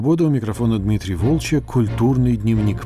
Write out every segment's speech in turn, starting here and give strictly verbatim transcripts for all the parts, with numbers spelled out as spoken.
У микрофона Дмитрий Волчек, «Культурный дневник».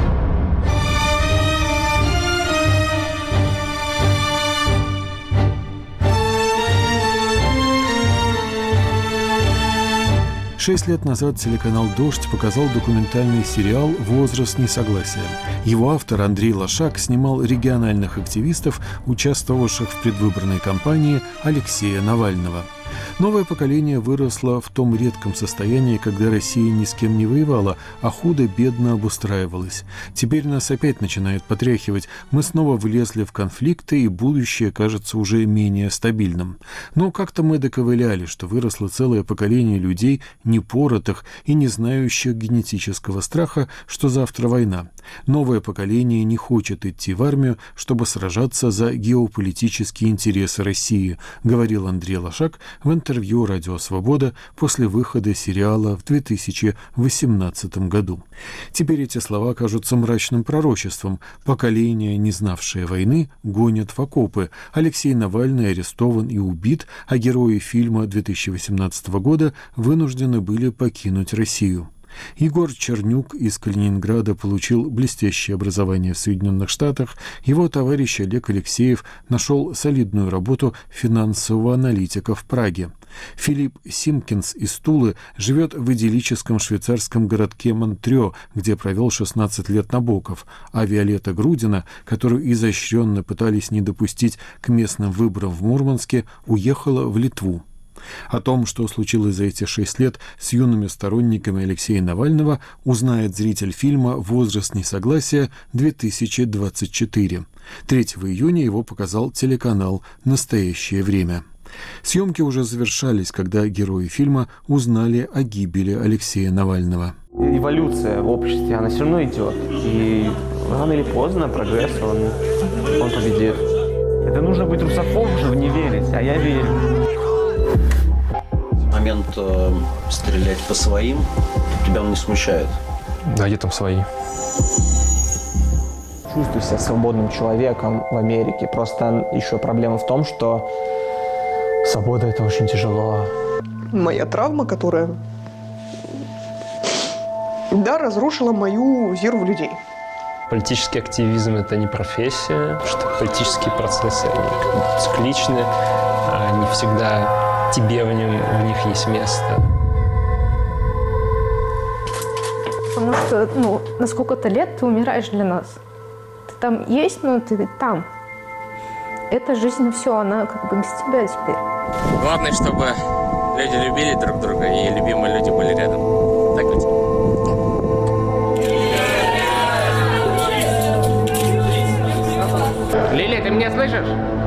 Шесть лет назад телеканал «Дождь» показал документальный сериал «Возраст несогласия». Его автор Андрей Лошак снимал региональных активистов, участвовавших в предвыборной кампании Алексея Навального. Новое поколение выросло в том редком состоянии, когда Россия ни с кем не воевала, а худо-бедно обустраивалась. Теперь нас опять начинает потряхивать. Мы снова влезли в конфликты, и будущее кажется уже менее стабильным. Но как-то мы доковыляли, что выросло целое поколение людей, непоротых и не знающих генетического страха, что завтра война. Новое поколение не хочет идти в армию, чтобы сражаться за геополитические интересы России, говорил Андрей Лошак в интервью «Радио Свобода» после выхода сериала в две тысячи восемнадцатом году. Теперь эти слова кажутся мрачным пророчеством. Поколение, не знавшее войны, гонят в окопы. Алексей Навальный арестован и убит, а герои фильма две тысячи восемнадцатого года вынуждены были покинуть Россию. Егор Чернюк из Калининграда получил блестящее образование в Соединенных Штатах. Его товарищ Олег Алексеев нашел солидную работу финансового аналитика в Праге. Филипп Симкинс из Тулы живет в идиллическом швейцарском городке Монтрё, где провел шестнадцать лет Набоков, а Виолетта Грудина, которую изощренно пытались не допустить к местным выборам в Мурманске, уехала в Литву. О том, что случилось за эти шесть лет с юными сторонниками Алексея Навального, узнает зритель фильма «Возраст несогласия-две тысячи двадцать четыре». третьего июня его показал телеканал «Настоящее время». Съемки уже завершались, когда герои фильма узнали о гибели Алексея Навального. Эволюция в обществе, она все равно идет. И рано или поздно прогресс, он, он победит. Это нужно быть русофобом, чтобы не верить, а я верю. Момент э, стрелять по своим, тебя он не смущает? Да, где там свои? Чувствую себя свободным человеком в Америке. Просто еще проблема в том, что свобода – это очень тяжело. Моя травма, которая, да, разрушила мою веру в людей. Политический активизм – это не профессия, потому что политические процессы, они цикличны, не всегда тебе в, нем, в них есть место. Потому что, ну, на сколько-то лет ты умираешь для нас. Ты там есть, но ты там. Эта жизнь, все, она как бы без тебя теперь. Главное, чтобы люди любили друг друга и любимые люди были рядом. Так ведь? Лили, ты меня слышишь?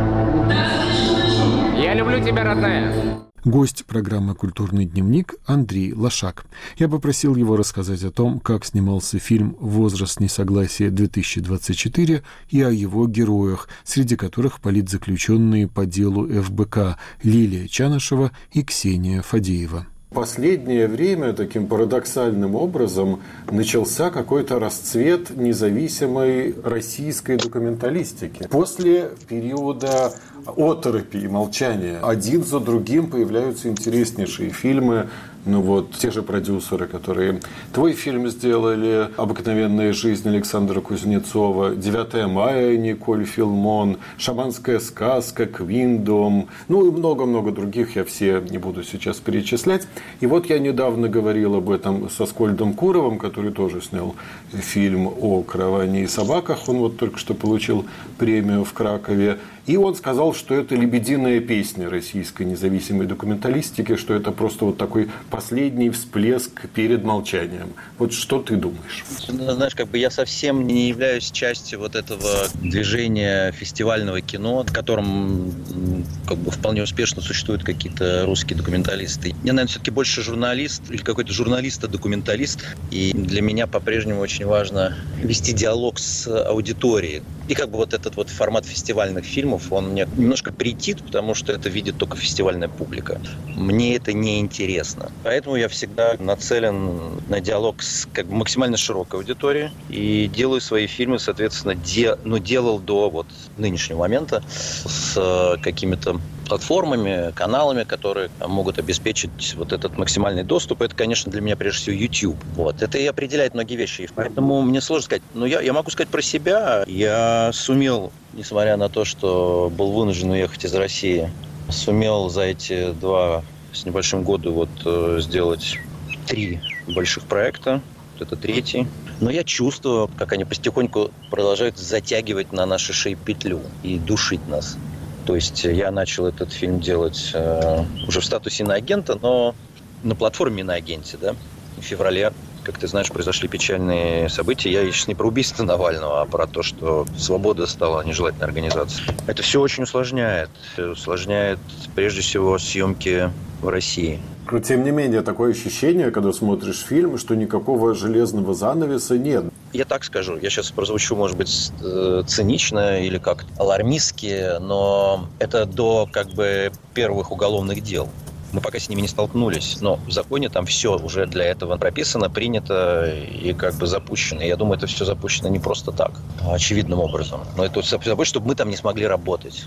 Я люблю тебя, родная. Гость программы «Культурный дневник» Андрей Лошак. Я попросил его рассказать о том, как снимался фильм «Возраст несогласия-две тысячи двадцать четыре» и о его героях, среди которых политзаключенные по делу эф бэ ка Лилия Чанышева и Ксения Фадеева. В последнее время таким парадоксальным образом начался какой-то расцвет независимой российской документалистики. После периода оторопи и молчания один за другим появляются интереснейшие фильмы. Ну вот, те же продюсеры, которые твой фильм сделали, «Обыкновенная жизнь» Александра Кузнецова, «девятое мая» Николь Филмон, «Шаманская сказка», «Квиндом», ну и много-много других, я все не буду сейчас перечислять. И вот я недавно говорил об этом со Скольдом Куровым, который тоже снял фильм о караване и собаках. Он вот только что получил премию в Кракове. И он сказал, что это лебединая песня российской независимой документалистики, что это просто вот такой последний всплеск перед молчанием. Вот что ты думаешь? Знаешь, как бы я совсем не являюсь частью вот этого движения фестивального кино, в котором как бы вполне успешно существуют какие-то русские документалисты. Я, наверное, все-таки больше журналист или какой-то журналист-документалист. И для меня по-прежнему очень важно вести диалог с аудиторией. И как бы вот этот вот формат фестивальных фильмов, он мне немножко претит, потому что это видит только фестивальная публика. Мне это не интересно. Поэтому я всега нацелен на диалог с как бы максимально широкой аудиторией и делаю свои фильмы, соответственно, де, ну, делал до вот нынешнего момента с какими-то платформами, каналами, которые могут обеспечить вот этот максимальный доступ. Это, конечно, для меня прежде всего YouTube. Вот. Это и определяет многие вещи. И поэтому мне сложно сказать. Но я, я могу сказать про себя. Я сумел, несмотря на то, что был вынужден уехать из России, сумел за эти два с небольшим года вот сделать три больших проекта. Вот это третий. Но я чувствую, как они потихоньку продолжают затягивать на наши шеи петлю и душить нас. То есть я начал этот фильм делать э, уже в статусе иноагента, но на платформе иноагенте, да. В феврале, как ты знаешь, произошли печальные события. Я сейчас не про убийство Навального, а про то, что «Свобода» стала нежелательной организацией. Это все очень усложняет. Усложняет, прежде всего, съемки в России. Но, тем не менее, такое ощущение, когда смотришь фильм, что никакого железного занавеса нет. Я так скажу, я сейчас прозвучу, может быть, цинично или как-то алармистски, но это до как бы первых уголовных дел. Мы пока с ними не столкнулись, но в законе там все уже для этого прописано, принято и как бы запущено. Я думаю, это все запущено не просто так, а очевидным образом. Но это запущено, чтобы мы там не смогли работать.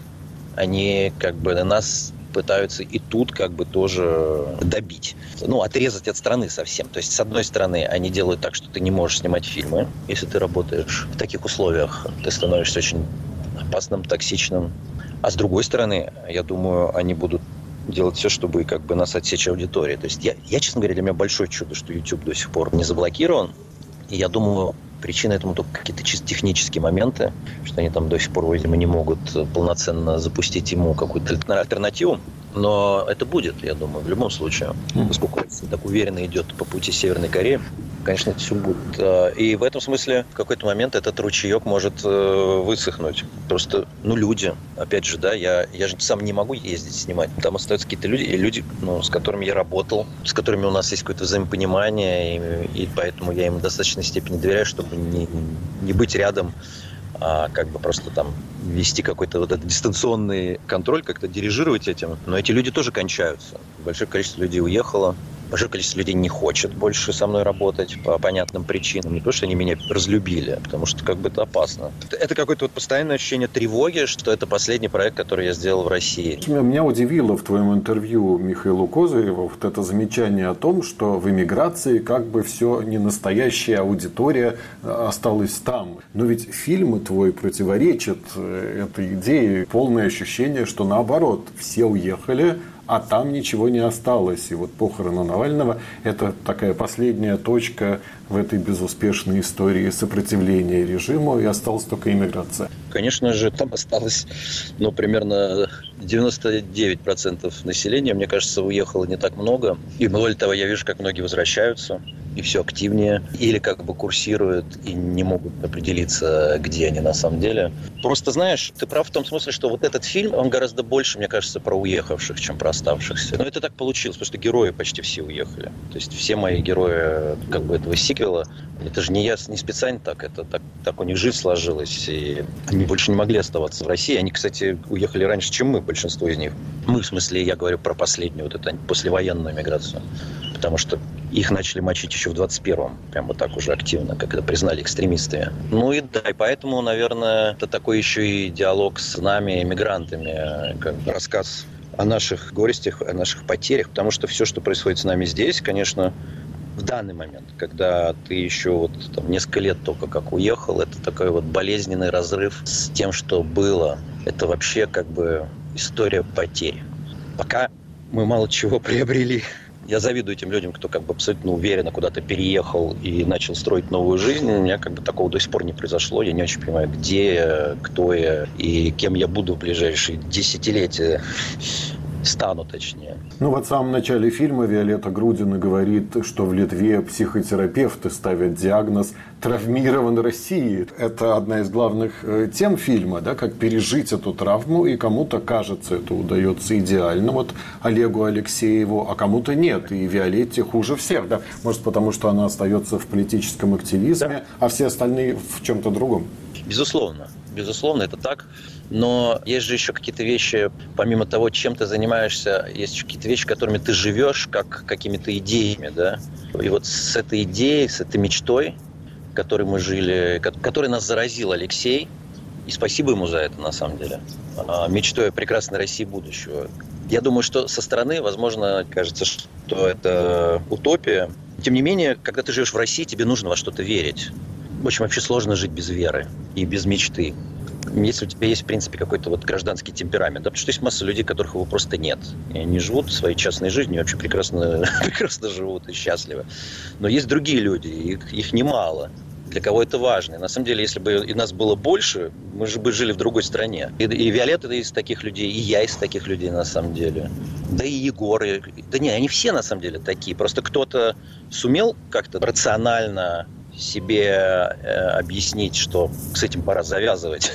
Они как бы на нас пытаются и тут как бы тоже добить. Ну, отрезать от страны совсем. То есть, с одной стороны, они делают так, что ты не можешь снимать фильмы, если ты работаешь в таких условиях. Ты становишься очень опасным, токсичным. А с другой стороны, я думаю, они будут делать все, чтобы как бы нас отсечь аудитории. То есть, я, я, честно говоря, для меня большое чудо, что YouTube до сих пор не заблокирован. И я думаю, причина этому только какие-то чисто технические моменты, что они там до сих пор, видимо, не могут полноценно запустить ему какую-то альтернативу. Но это будет, я думаю, в любом случае. Поскольку Россия так уверенно идет по пути Северной Кореи, конечно, это все будет. И в этом смысле в какой-то момент этот ручеек может высохнуть. Просто, ну, люди, опять же, да, я, я же сам не могу ездить снимать. Там остаются какие-то люди, и люди, ну, с которыми я работал, с которыми у нас есть какое-то взаимопонимание, и, и поэтому я им в достаточной степени доверяю, чтобы не, не быть рядом, а как бы просто там вести какой-то вот этот дистанционный контроль, как-то дирижировать этим. Но эти люди тоже кончаются. Большое количество людей уехало. Большое количество людей не хочет больше со мной работать по понятным причинам. Не то, что они меня разлюбили, потому что как бы это опасно. Это какое-то вот постоянное ощущение тревоги, что это последний проект, который я сделал в России. Меня удивило в твоем интервью Михаилу Козыреву вот это замечание о том, что в эмиграции как бы все не настоящая аудитория осталась там. Но ведь фильм твой противоречит этой идее. Полное ощущение, что наоборот, все уехали, а там ничего не осталось. И вот похороны Навального – это такая последняя точка в этой безуспешной истории сопротивления режиму, и осталась только иммиграция. Конечно же, там осталось, ну, примерно девяносто девять процентов населения, мне кажется, уехало не так много. И более того, я вижу, как многие возвращаются, и все активнее, или как бы курсируют и не могут определиться, где они на самом деле. Просто, знаешь, ты прав в том смысле, что вот этот фильм, он гораздо больше, мне кажется, про уехавших, чем про оставшихся. Но это так получилось, потому что герои почти все уехали. То есть все мои герои как бы этого сиквела, это же не я, не специально так, это так, так у них жизнь сложилась, и они больше не могли оставаться в России. Они, кстати, уехали раньше, чем мы, большинство из них. Мы, в смысле, я говорю про последнюю, вот эту послевоенную миграцию. Потому что их начали мочить еще в двадцать первом, прям вот так уже активно, как это признали экстремисты. Ну и да, и поэтому, наверное, это такой еще и диалог с нами, эмигрантами, как бы рассказ о наших горестях, о наших потерях, потому что все, что происходит с нами здесь, конечно, в данный момент, когда ты еще вот там несколько лет только как уехал, это такой вот болезненный разрыв с тем, что было. Это вообще как бы история потерь. Пока мы мало чего приобрели. Я завидую тем людям, кто как бы абсолютно уверенно куда-то переехал и начал строить новую жизнь. У меня как бы такого до сих пор не произошло. Я не очень понимаю, где я, кто я и кем я буду в ближайшие десятилетия. Стану, точнее. Ну вот в самом начале фильма Виолетта Грудина говорит, что в Литве психотерапевты ставят диагноз «травмирован Россией». Это одна из главных тем фильма, да, как пережить эту травму, и кому-то кажется, это удается идеально, вот Олегу Алексееву, а кому-то нет, и Виолетте хуже всех, да, может потому, что она остается в политическом активизме, да, а все остальные в чем-то другом. Безусловно, безусловно, это так. Но есть же еще какие-то вещи, помимо того, чем ты занимаешься, есть еще какие-то вещи, которыми ты живешь, как какими-то идеями, да. И вот с этой идеей, с этой мечтой, которой мы жили, которой нас заразил Алексей, И спасибо ему за это, на самом деле. Мечтой о прекрасной России будущего. Я думаю, что со стороны, возможно, кажется, что это утопия. Тем не менее, когда ты живешь в России, тебе нужно во что-то верить. Очень вообще сложно жить без веры и без мечты. Если у тебя есть, в принципе, какой-то вот гражданский темперамент. Да, потому что есть масса людей, которых его просто нет. И они живут своей частной жизнью, вообще прекрасно, прекрасно живут и счастливы. Но есть другие люди, их, их немало. Для кого это важно. И на самом деле, если бы и нас было больше, мы же бы жили в другой стране. И, и Виолетта из таких людей, и я из таких людей, на самом деле. Да и Егор. И, да не, они все, на самом деле, такие. Просто кто-то сумел как-то рационально себе э, объяснить, что с этим пора завязывать.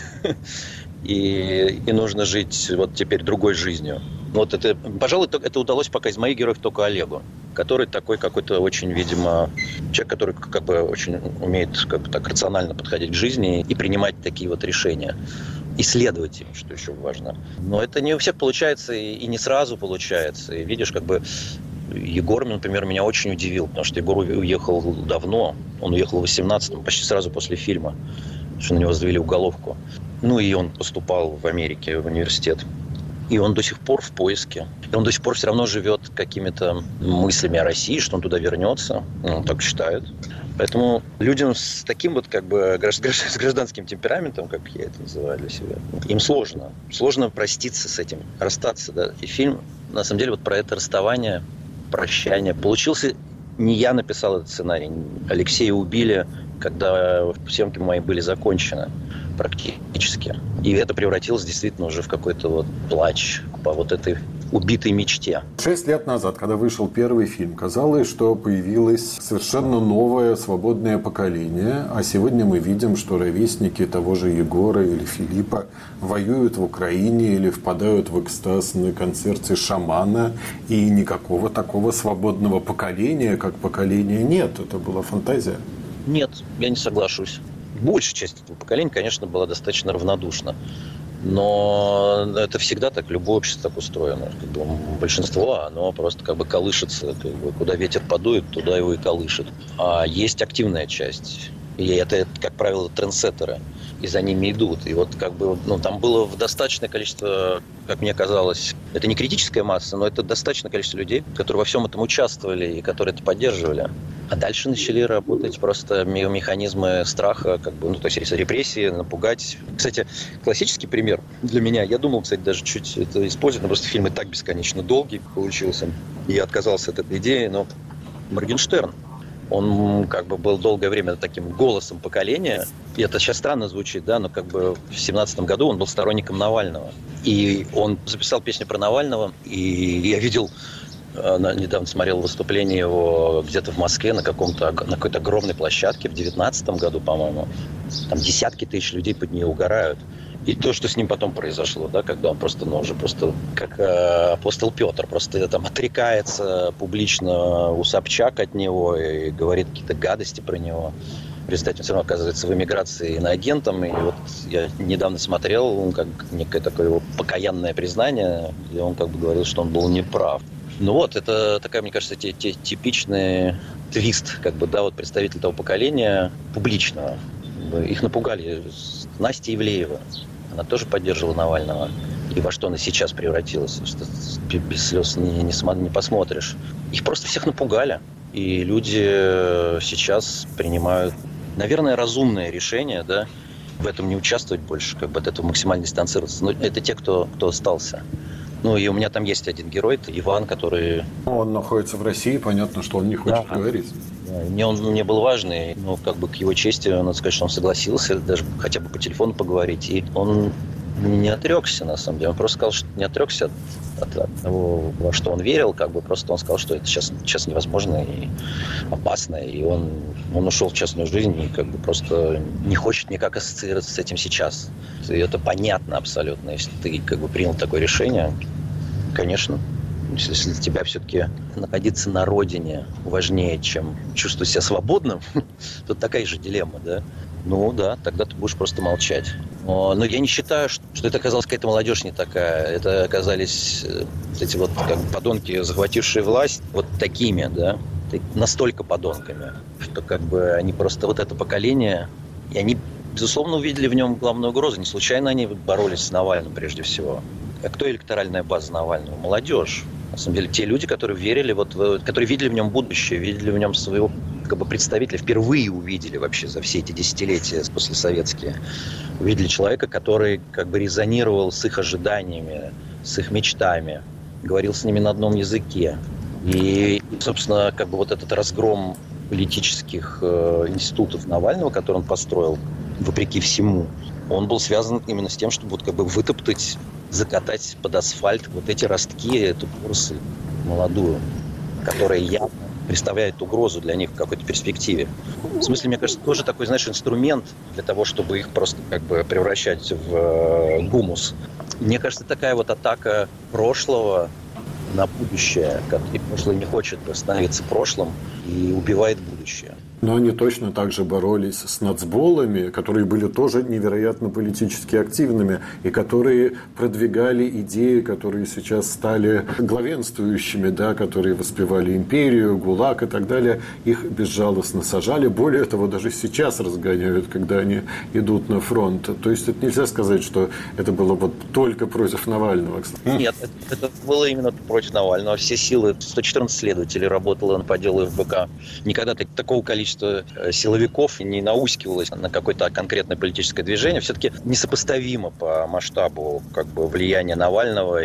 И, и нужно жить вот теперь другой жизнью. Вот это, пожалуй, это удалось пока из моих героев только Олегу, который такой какой-то очень, видимо, человек, который как бы очень умеет как бы так рационально подходить к жизни и принимать такие вот решения. Исследовать им, что еще важно. Но это не у всех получается и, и не сразу получается. И видишь, как бы Егор, например, меня очень удивил, потому что Егор уехал давно. Он уехал в восемнадцатом, почти сразу после фильма, что на него завели уголовку. Ну и он поступал в Америке в университет. И он до сих пор в поиске. И он до сих пор все равно живет какими-то мыслями о России, что он туда вернется. Он так считает. Поэтому людям с таким вот как бы с гражданским темпераментом, как я это называю для себя, им сложно. Сложно проститься с этим, расстаться. Да? И фильм, на самом деле, вот про это расставание, прощание. Получился... Не я написал этот сценарий. Алексея убили, когда съемки мои были закончены практически. И это превратилось действительно уже в какой-то вот плач по вот этой убитой мечте. Шесть лет назад, когда вышел первый фильм, казалось, что появилось совершенно новое свободное поколение. А сегодня мы видим, что ровесники того же Егора или Филиппа воюют в Украине или впадают в экстаз на концерте шамана. И никакого такого свободного поколения, как поколение, нет. Это была фантазия. Нет, я не соглашусь. Большая часть этого поколения, конечно, была достаточно равнодушна. Но это всегда так, любое общество так устроено. Как бы большинство, оно просто как бы колышется. Как бы, куда ветер подует, туда его и колышет. А есть активная часть. И это, как правило, трендсеттеры. И за ними идут. И вот как бы, ну, там было достаточное количество, как мне казалось, это не критическая масса, но это достаточное количество людей, которые во всем этом участвовали и которые это поддерживали. А дальше начали работать просто механизмы страха, как бы, ну, то есть репрессии, напугать. Кстати, классический пример для меня, я думал, кстати, даже чуть это использовать, но просто фильм и так бесконечно долгий получился. И я отказался от этой идеи, но Моргенштерн, он как бы был долгое время таким голосом поколения. И это сейчас странно звучит, да, но как бы в семнадцатом году он был сторонником Навального. И он записал песню про Навального, и я видел, недавно смотрел выступление его где-то в Москве на каком-то, на какой-то огромной площадке в девятнадцатом году, по-моему. Там десятки тысяч людей под нее угорают. И то, что с ним потом произошло, да, когда он просто, ну, уже просто как э, апостол Петр, просто там отрекается публично у Собчак от него и говорит какие-то гадости про него. В результате он все равно оказывается в эмиграции иноагентом. И вот я недавно смотрел, как некое такое его покаянное признание, где он как бы говорил, что он был неправ. Ну вот, это такая, мне кажется, те, те, типичный твист, как бы, да, вот представитель того поколения публичного. Их напугали. Настя Ивлеева, она тоже поддерживала Навального. И во что она сейчас превратилась, что без слез не, не, не посмотришь. Их просто всех напугали. И люди сейчас принимают, наверное, разумное решение, да, в этом не участвовать больше, как бы от этого максимально дистанцироваться. Но это те, кто, кто остался. Ну, и у меня там есть один герой, это Иван, который... Он находится в России, понятно, что он не хочет да. говорить. Мне он мне был важный, но как бы к его чести, надо сказать, что он согласился даже хотя бы по телефону поговорить. И он не отрекся, на самом деле. Он просто сказал, что не отрекся от, от того, во что он верил. Как бы просто он сказал, что это сейчас, сейчас невозможно и опасно. И он, он ушел в частную жизнь и как бы просто не хочет никак ассоциироваться с этим сейчас. И это понятно абсолютно. Если ты как бы принял такое решение, конечно. Если для тебя все-таки находиться на родине важнее, чем чувствовать себя свободным, то такая же дилемма, да? Ну да, тогда ты будешь просто молчать. Но, но я не считаю, что, что это оказалась какая-то молодежь не такая. Это оказались эти вот как бы подонки, захватившие власть, вот такими, да? Настолько подонками, что как бы они просто вот это поколение, и они безусловно, увидели в нем главную угрозу. Не случайно они боролись с Навальным прежде всего. А кто электоральная база Навального? Молодежь. На самом деле, те люди, которые верили, вот, которые видели в нем будущее, видели в нем своего как бы, представителя, впервые увидели вообще за все эти десятилетия послесоветские, увидели человека, который как бы резонировал с их ожиданиями, с их мечтами, говорил с ними на одном языке. И, собственно, как бы вот этот разгром политических э, институтов Навального, который он построил, вопреки всему, он был связан именно с тем, чтобы вот как бы вытоптать, закатать под асфальт вот эти ростки, эту бурсу молодую, которая явно представляет угрозу для них в какой-то перспективе. В смысле, мне кажется, тоже такой, знаешь, инструмент для того, чтобы их просто как бы превращать в э, гумус. Мне кажется, такая вот атака прошлого на будущее, и прошлое не хочет становиться прошлым и убивает будущее. Но они точно так же боролись с нацболами, которые были тоже невероятно политически активными и которые продвигали идеи, которые сейчас стали главенствующими, да, которые воспевали империю, ГУЛАГ и так далее. Их безжалостно сажали. Более того, даже сейчас разгоняют, когда они идут на фронт. То есть это нельзя сказать, что это было вот только против Навального. Нет, это, это было именно против Навального. Все силы, сто четырнадцать следователей работало по делу эф бэ ка. Никогда такого количества силовиков не наускивалось на какое-то конкретное политическое движение. Все-таки несопоставимо по масштабу как бы, влияния Навального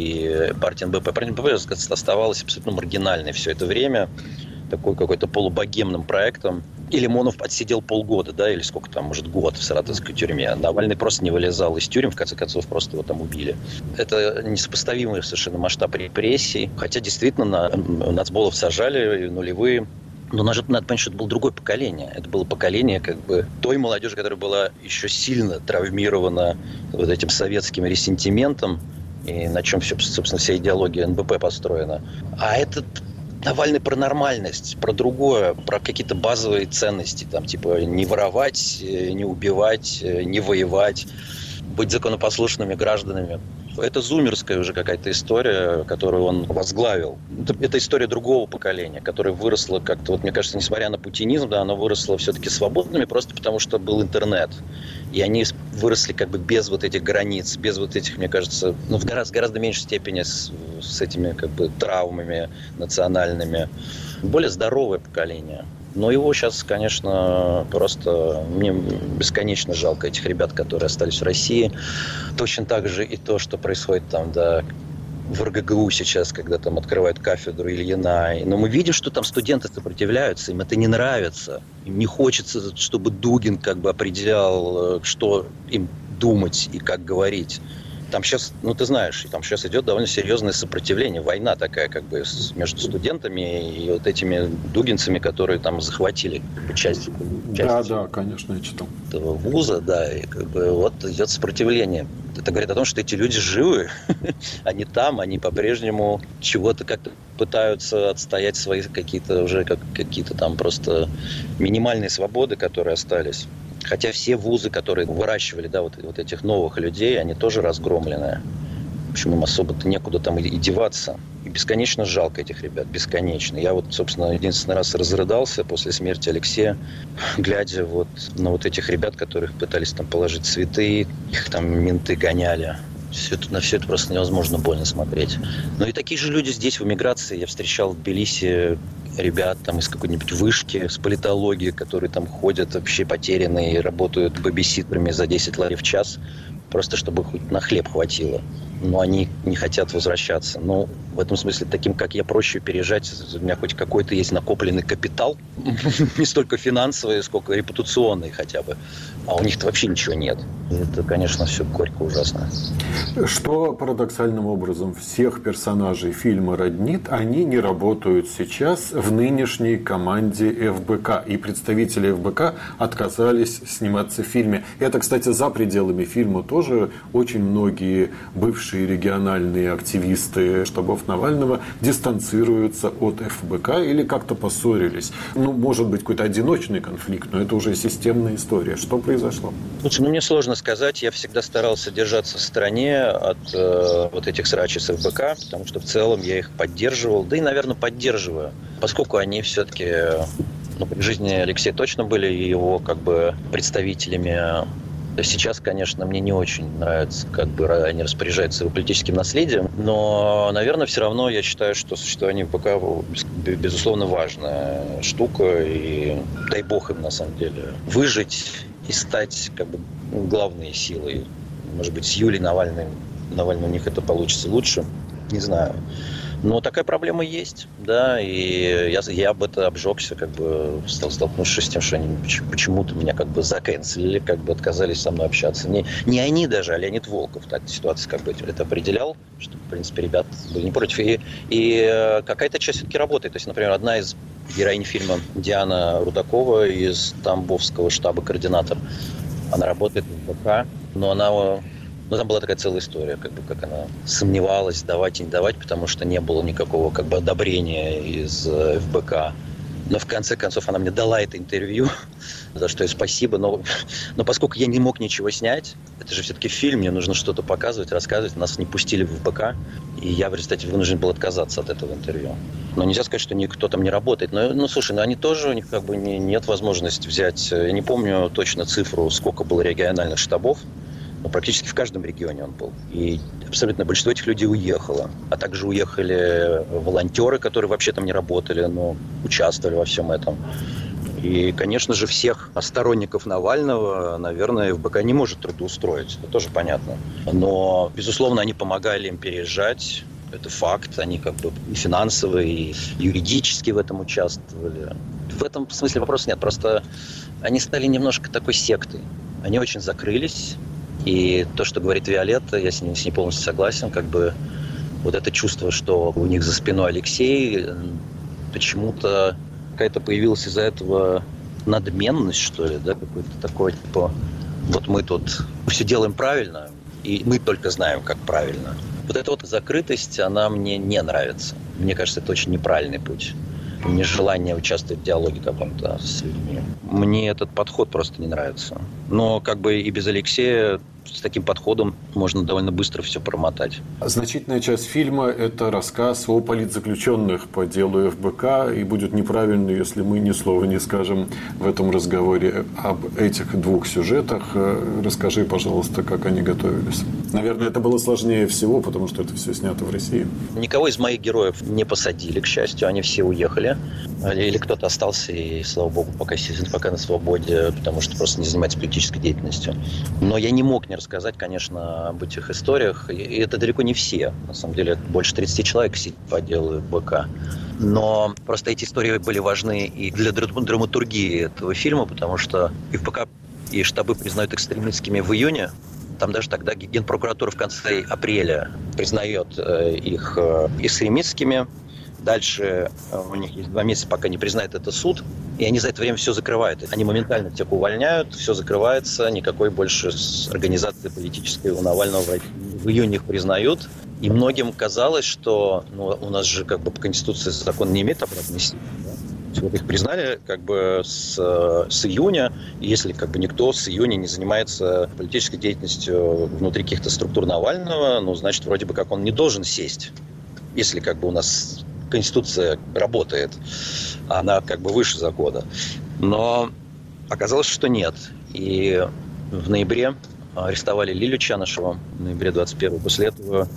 и партии эн бэ пэ. Партия эн бэ пэ оставалась абсолютно маргинальной все это время, такой какой-то полубогемным проектом. И Лимонов отсидел полгода, да, или сколько там, может, год в саратовской тюрьме. Навальный просто не вылезал из тюрем, в конце концов, просто его там убили. Это несопоставимый совершенно масштаб репрессий. Хотя, действительно, на нацболов сажали нулевые. Но надо понять, что это было другое поколение. Это было поколение как бы той молодежи, которая была еще сильно травмирована вот этим советским ресентиментом, и на чем, все, собственно, вся идеология эн бэ пэ построена. А этот Навальный про нормальность, про другое, про какие-то базовые ценности, там, типа не воровать, не убивать, не воевать, быть законопослушными гражданами. Это зумерская уже какая-то история, которую он возглавил. Это, это история другого поколения, которое выросло как-то, вот мне кажется, несмотря на путинизм, да, оно выросло все-таки свободными, просто потому что был интернет. И они выросли как бы без вот этих границ, без вот этих, мне кажется, ну, в гораздо, гораздо меньшей степени с, с этими как бы травмами национальными. Более здоровое поколение. Но его сейчас, конечно, просто мне бесконечно жалко этих ребят, которые остались в России. Точно так же и то, что происходит там, да, в эр гэ гэ у сейчас, когда там открывают кафедру Ильина. Но мы видим, что там студенты сопротивляются, им это не нравится. Им не хочется, чтобы Дугин как бы определял, что им думать и как говорить. Там сейчас, ну ты знаешь, там сейчас идет довольно серьезное сопротивление, война такая как бы между студентами и вот этими дугинцами, которые там захватили часть, часть да, да, конечно, я читал. Этого вуза, да, и как бы вот идет сопротивление. Это говорит о том, что эти люди живы, они там, они по-прежнему чего-то как-то пытаются отстоять свои какие-то уже как, какие-то там просто минимальные свободы, которые остались. Хотя все вузы, которые выращивали, да, вот, вот этих новых людей, они тоже разгромлены. В общем, им особо-то некуда там и деваться. И бесконечно жалко этих ребят, бесконечно. Я вот, собственно, единственный раз разрыдался после смерти Алексея, глядя вот на вот этих ребят, которых пытались там положить цветы, их там менты гоняли. Все это, на все это просто невозможно больно смотреть. Но и такие же люди здесь, в эмиграции. Я встречал в Тбилиси ребят там из какой-нибудь вышки с политологии, которые там ходят вообще потерянные и работают бэбиситерами за десять лари в час, просто чтобы хоть на хлеб хватило. Но они не хотят возвращаться. Но в этом смысле, таким как я, проще переезжать. У меня хоть какой-то есть накопленный капитал, не столько финансовый, сколько репутационный хотя бы. А у них-то вообще ничего нет. Это, конечно, все горько ужасно. Что парадоксальным образом всех персонажей фильма роднит, они не работают сейчас в нынешней команде эф бэ ка. И представители эф бэ ка отказались сниматься в фильме. Это, кстати, за пределами фильма тоже очень многие бывшие региональные активисты штабов Навального дистанцируются от эф бэ ка или как-то поссорились. Ну, может быть, какой-то одиночный конфликт, но это уже системная история. Что произошло? Слушай, ну мне сложно сказать. Я всегда старался держаться в стороне от э, вот этих срачей с эф бэ ка, потому что в целом я их поддерживал, да и, наверное, поддерживаю, поскольку они все-таки Ну, при жизни Алексей точно были его как бы представителями. Сейчас, конечно, мне не очень нравится, как бы они распоряжаются его политическим наследием, но, наверное, все равно я считаю, что существование ВПК, безусловно, важная штука, и дай бог им, на самом деле, выжить и стать как бы главной силой. Может быть, с Юлией Навальной, Навальной у них это получится лучше, не знаю. Но такая проблема есть, да, и я, я об этом обжегся, как бы стал столкнувшись с тем, что они почему-то меня как бы закэнселили, как бы отказались со мной общаться. Не, не они даже, а Леонид Волков так ситуация как бы это определял, что, в принципе, ребят были не против. И, и какая-то часть все-таки работает. То есть, например, одна из героинь фильма Диана Рудакова из Тамбовского штаба «Координатор», она работает в ВПК, но она... Ну, там была такая целая история, как бы, как она сомневалась, давать и не давать, потому что не было никакого, как бы, одобрения из эф бэ ка. Но в конце концов она мне дала это интервью, за что ей спасибо. Но, но поскольку я не мог ничего снять, это же все-таки фильм, мне нужно что-то показывать, рассказывать. Нас не пустили в эф бэ ка, и я в результате вынужден был отказаться от этого интервью. Но нельзя сказать, что никто там не работает. Но, ну, слушай, ну они тоже, у них как бы не, нет возможности взять... Я не помню точно цифру, сколько было региональных штабов. Но практически в каждом регионе он был. И абсолютно большинство этих людей уехало. А также уехали волонтеры, которые вообще там не работали, но участвовали во всем этом. И, конечно же, всех сторонников Навального, наверное, эф бэ ка не может трудоустроить. Это тоже понятно. Но, безусловно, они помогали им переезжать. Это факт. Они как бы и финансово, и юридически в этом участвовали. В этом смысле вопроса нет. Просто они стали немножко такой сектой. Они очень закрылись. И то, что говорит Виолетта, я с ней, с ней полностью согласен, как бы вот это чувство, что у них за спиной Алексей, почему-то какая-то появилась из-за этого надменность, что ли, да, какой-то такой, типа, вот мы тут все делаем правильно, и мы только знаем, как правильно. Вот эта вот закрытость, она мне не нравится. Мне кажется, это очень неправильный путь. Нежелание участвовать в диалоге каком-то с людьми. Мне этот подход просто не нравится. Но как бы и без Алексея с таким подходом можно довольно быстро все промотать. Значительная часть фильма – это рассказ о политзаключенных по делу эф бэ ка, и будет неправильно, если мы ни слова не скажем в этом разговоре об этих двух сюжетах. Расскажи, пожалуйста, как они готовились. Наверное, это было сложнее всего, потому что это все снято в России. Никого из моих героев не посадили, к счастью, они все уехали. Или кто-то остался, и, слава богу, пока, пока на свободе, потому что просто не занимается политической деятельностью. Но я не мог не рассказать, конечно, об этих историях. И это далеко не все. На самом деле, больше тридцати человек сидит по делу эф бэ ка. Но просто эти истории были важны и для драматургии этого фильма, потому что эф бэ ка и штабы признают экстремистскими в июне. Там даже тогда Генпрокуратура в конце апреля признает их экстремистскими. Дальше у них есть два месяца, пока не признает это суд, и они за это время все закрывают. Они моментально всех увольняют, все закрывается, никакой больше организации политической у Навального в июне их признают. И многим казалось, что ну, у нас же как бы по Конституции закон не имеет обратной силы. Да? Вот их признали как бы с, с июня, и если как бы никто с июня не занимается политической деятельностью внутри каких-то структур Навального, ну, значит, вроде бы как он не должен сесть. Если как бы у нас Конституция работает, она как бы выше закона. Но оказалось, что нет. И в ноябре арестовали Лилию Чанышеву, в ноябре двадцать первого. После этого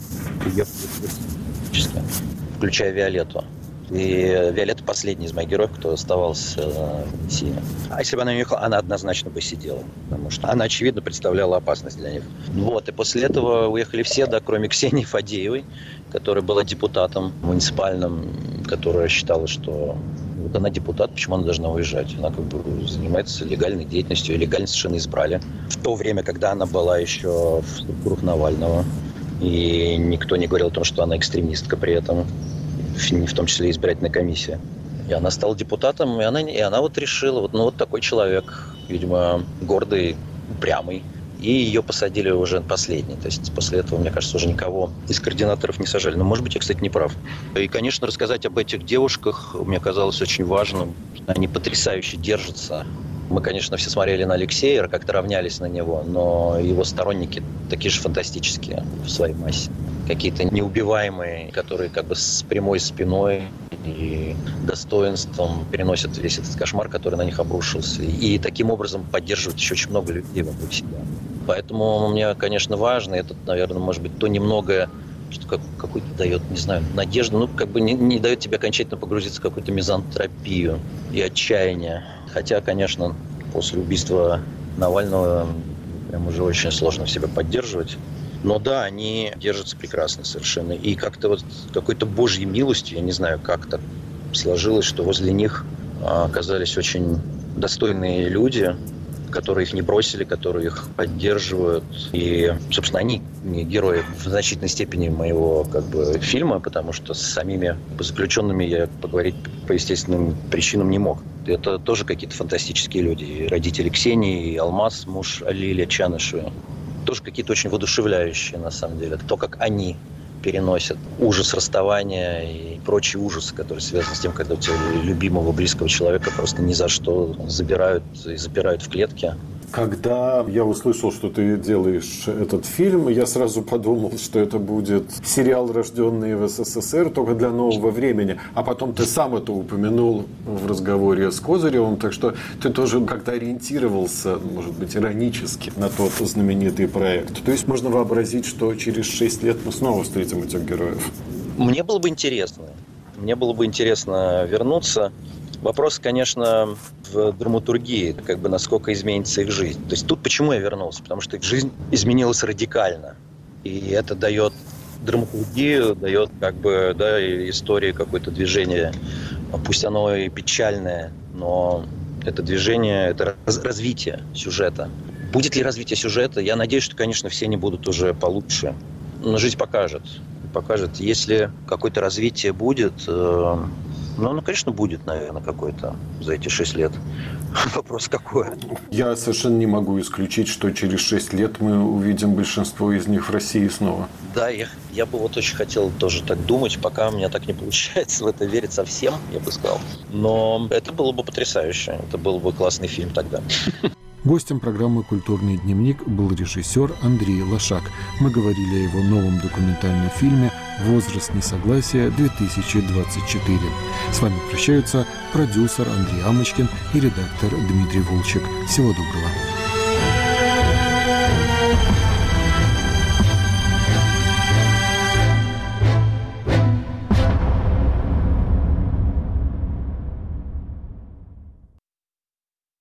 уехали, включая Виолетту. И Виолетта последний из моих героев, кто оставался в России. А если бы она не уехала, она однозначно бы сидела, потому что она, очевидно, представляла опасность для них. Вот, и после этого уехали все, да, кроме Ксении Фадеевой, которая была депутатом муниципальным, которая считала, что вот она депутат, почему она должна уезжать? Она как бы занимается легальной деятельностью, и легально совершенно избрали. В то время, когда она была еще в структурах Навального, и никто не говорил о том, что она экстремистка при этом, в том числе избирательная комиссия. И она стала депутатом, и она, и она вот решила, вот, ну вот такой человек, видимо, гордый, упрямый. И ее посадили уже последний. То есть после этого, мне кажется, уже никого из координаторов не сажали. Но, может быть, я, кстати, не прав. И, конечно, рассказать об этих девушках мне казалось очень важным. Они потрясающе держатся. Мы, конечно, все смотрели на Алексея, как-то равнялись на него, но его сторонники такие же фантастические в своей массе. Какие-то неубиваемые, которые как бы с прямой спиной и достоинством переносят весь этот кошмар, который на них обрушился. И таким образом поддерживают еще очень много людей вокруг себя. Поэтому мне, конечно, важно, это, наверное, может быть, то немногое, что как, какую-то дает, не знаю, надежду, ну, как бы не, не дает тебе окончательно погрузиться в какую-то мизантропию и отчаяние. Хотя, конечно, после убийства Навального прям уже очень сложно в себя поддерживать. Но да, они держатся прекрасно совершенно. И как-то вот какой-то божьей милостью, я не знаю, как так сложилось, что возле них оказались очень достойные люди, которые их не бросили, которые их поддерживают. И, собственно, они герои в значительной степени моего как бы фильма, потому что с самими заключенными я поговорить по естественным причинам не мог. Это тоже какие-то фантастические люди. И родители Ксении, и Алмаз, муж Лилия Чанышева. Тоже какие-то очень воодушевляющие, на самом деле. То, как они переносят ужас расставания и прочие ужасы, которые связаны с тем, когда у тебя любимого, близкого человека просто ни за что забирают и запирают в клетке. Когда я услышал, что ты делаешь этот фильм, я сразу подумал, что это будет сериал, рожденный в СССР, только для нового времени. А потом ты сам это упомянул в разговоре с Козыревым, так что ты тоже как-то ориентировался, может быть, иронически на тот знаменитый проект. То есть можно вообразить, что через шесть лет мы снова встретим этих героев. Мне было бы интересно. Мне было бы интересно вернуться. Вопрос, конечно, в драматургии, как бы насколько изменится их жизнь. То есть тут почему я вернулся? Потому что их жизнь изменилась радикально. И это дает драматургию, дает как бы, да, истории, какое-то движение. Пусть оно и печальное, но это движение, это развитие сюжета. Будет ли развитие сюжета? Я надеюсь, что, конечно, все они будут уже получше. Но жизнь покажет. Покажет, если какое-то развитие будет... Ну, ну, конечно, будет, наверное, какой-то за эти шесть лет. Вопрос какой? Я совершенно не могу исключить, что через шесть лет мы увидим большинство из них в России снова. Да, я, я бы вот очень хотел тоже так думать, пока у меня так не получается в это верить совсем, я бы сказал. Но это было бы потрясающе. Это был бы классный фильм тогда. Гостем программы «Культурный дневник» был режиссер Андрей Лошак. Мы говорили о его новом документальном фильме «Возраст несогласия-две тысячи двадцать четыре». С вами прощаются продюсер Андрей Амочкин и редактор Дмитрий Волчек. Всего доброго.